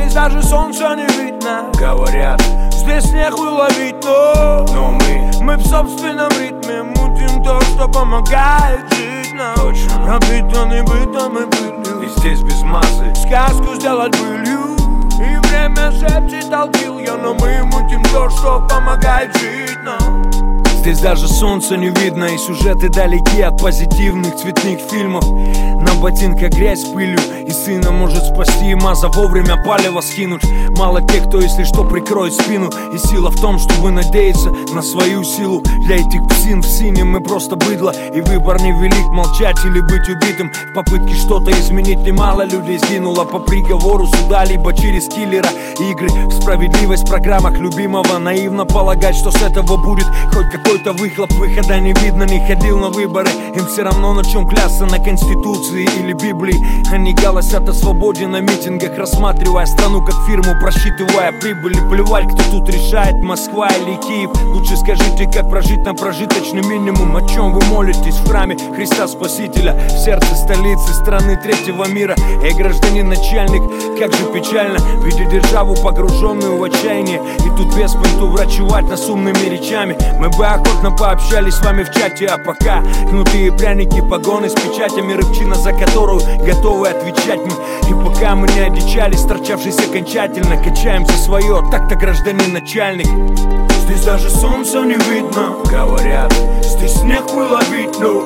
Здесь даже солнца не видно. Говорят, здесь нехуй ловить, но мы в собственном ритме мутим то, что помогает жить нам. Точно. Пропитанный бытом и пылью. И здесь без массы Сказку сделать былью. И время шепчет алкилью, но мы мутим то, что помогает жить нам. Здесь даже солнца не видно, и сюжеты далеки от позитивных цветных фильмов. На ботинках грязь с пылью, и сына может спасти, и маза вовремя палево скинуть. Мало тех, кто, если что, прикроет спину. И сила в том, чтобы надеяться на свою силу. Для этих псин в синем мы просто быдло, и выбор невелик, молчать или быть убитым. В попытке что-то изменить немало людей сгинуло по приговору суда, либо через киллера. Игры в справедливость в программах любимого. Наивно полагать, что с этого будет хоть какой-то выхлоп. Выхода не видно, не ходил на выборы. Им все равно на чем клясться, на Конституции или Библии. Они голосят о свободе на митингах, рассматривая страну как фирму, просчитывая прибыли. Плевать, кто тут решает, Москва или Киев. Лучше скажите, как прожить на прожиточный минимум. О чем вы молитесь в храме Христа Спасителя, в сердце столицы страны третьего мира. Эй, гражданин начальник, как же печально видеть державу, погруженную в отчаяние. И тут без понту врачевать нас умными речами. Мы бы охотно пообщались с вами в чате, а пока кнутые пряники, погоны с печатями, рыбчина, за которую готовы отвечать мы. И пока мы не одичались, торчавшись окончательно, качаем за свое, так-то гражданин начальник. Здесь даже солнца не видно. говорят, Здесь нехуй ловить, но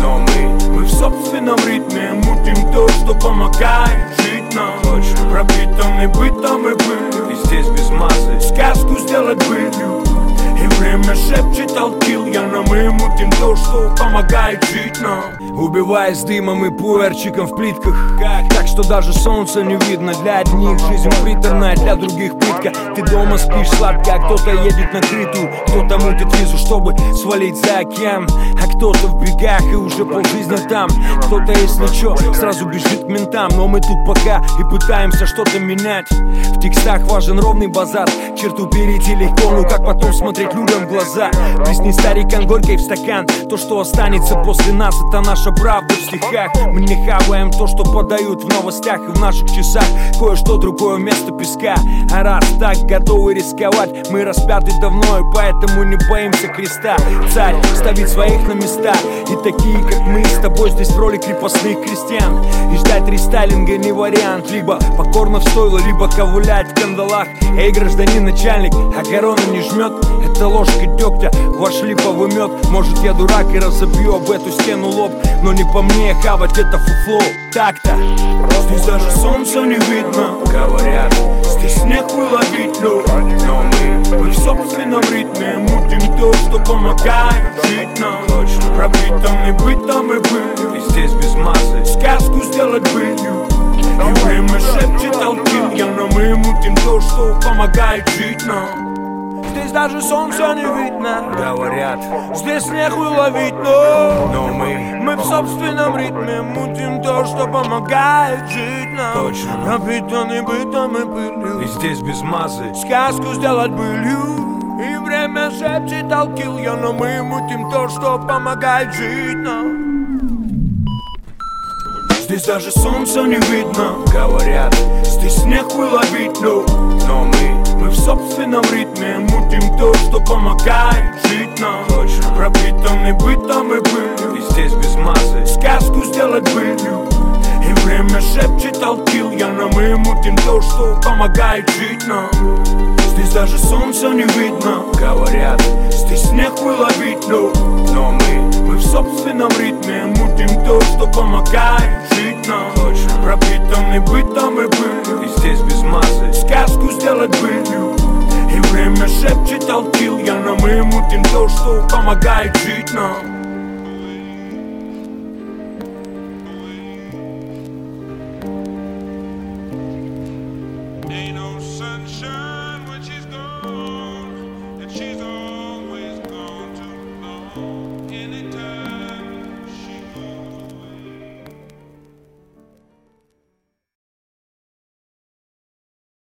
мы в собственном ритме мутим то, что помогает жить нам. Точно. Пропитанный бытом и пылью. И здесь без массы Сказку сделать былью. И время шепчет алкилью, но мы мутим то, что помогает жить нам. Убиваясь дымом и пуэрчиком в плитках. Так что даже солнца не видно. Для одних жизнь приторная, для других пытка. Ты дома спишь сладко, а кто-то едет на крытую. Кто-то мутит визу, чтобы свалить за океан. А кто-то в бегах и уже полжизни там. Кто-то, если чё, сразу бежит к ментам. Но мы тут пока и пытаемся что-то менять. В текстах важен ровный базар. Черту перейти легко, ну как потом смотреть людям в глаза. Плесни старикан горькой в стакан. То, что останется после нас, это наша правда в стихах. Мы не хаваем то, что подают в новостях и в наших часах. Кое-что другое вместо песка. А раз так готовы рисковать, мы распяты давно, и поэтому не боимся креста. Царь ставит своих на места, и такие, как мы, с тобой здесь в роли крепостных крестьян. И ждать рестайлинга не вариант. Либо покорно в стойло, либо ковылять в кандалах. Эй, гражданин начальник, а корона не жмет. Это ложка дегтя, ваш липовый мед. Может, я дурак и разобью об эту стену лоб, но не по мне хавать это фуфло. Так-то Здесь даже солнца не видно. говорят, Здесь нехуй ловить, но мы мы в собственном ритме мутим то, что помогает жить нам. Точно. Пропитанный бытом и пылью. И здесь без массы Сказку сделать былью. И время шепчет алкилью, но мы мутим то, что помогает жить нам. Здесь даже солнца не видно. говорят, Здесь нехуй ловить, но мы в собственном ритме мутим то, что помогает жить нам. Точно. Пропитанный бытом и пылью. и здесь без массы Сказку сделать былью. И время шепчет алкилью, но мы мутим то, что помогает жить нам. Здесь даже солнца не видно. говорят, Здесь нехуй ловить, но мы мы в собственном ритме мутим то, что помогает жить нам. Точно. Пропитанный бытом и пылью. и здесь без массы Сказку сделать былью. И время шепчет алкилью, но мы мутим то, что помогает жить нам. Здесь даже солнца не видно. говорят, Здесь нехуй ловить, но мы в собственном ритме мутим то, что помогает жить нам. Точно. Пропитанный бытом и пылью. и здесь без массы Сказку сделать былью. И время шепчет алкилью, но мы мутим то, что помогает жить нам.